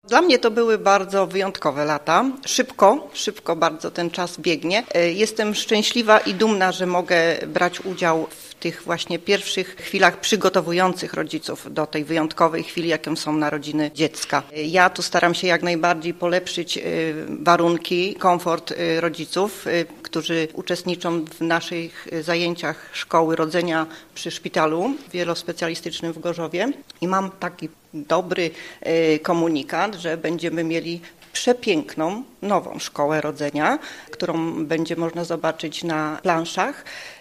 Dla mnie to były bardzo wyjątkowe lata. Szybko bardzo ten czas biegnie. Jestem szczęśliwa i dumna, że mogę brać udział w tych właśnie pierwszych chwilach przygotowujących rodziców do tej wyjątkowej chwili, jaką są narodziny dziecka. Ja tu staram się jak najbardziej polepszyć warunki, komfort rodziców, którzy uczestniczą w naszych zajęciach szkoły rodzenia przy szpitalu wielospecjalistycznym w Gorzowie. I mam taki dobry komunikat, że będziemy mieli przepiękną, nową szkołę rodzenia, którą będzie można zobaczyć na planszach.